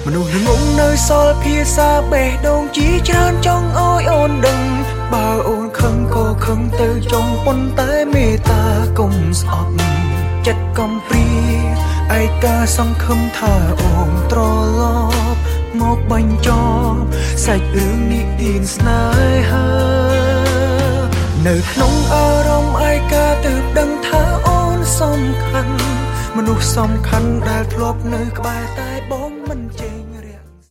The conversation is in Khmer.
មនុស្សល្ងងនៅសល់ភាសាបេះដូងជាច្រើនចង់ឲ្យអូនដឹងបើអូនខឹងក៏ខឹងទៅចង់ប៉ុន្តែមេត្តាកុំស្អប់ចិត្តកំព្រាឯកាសង្ឃឹមថាអូនត្រឡប់មកបញ្ចប់សាច់រឿងនិទានស្នេហានៅក្នុងអារម្មណ៍ឯកាទើបដឹងថាអូនសំខាន់មនុស្សសំខាន់ដែលធ្លាប់នៅក្បែរតែបងមិនចេញ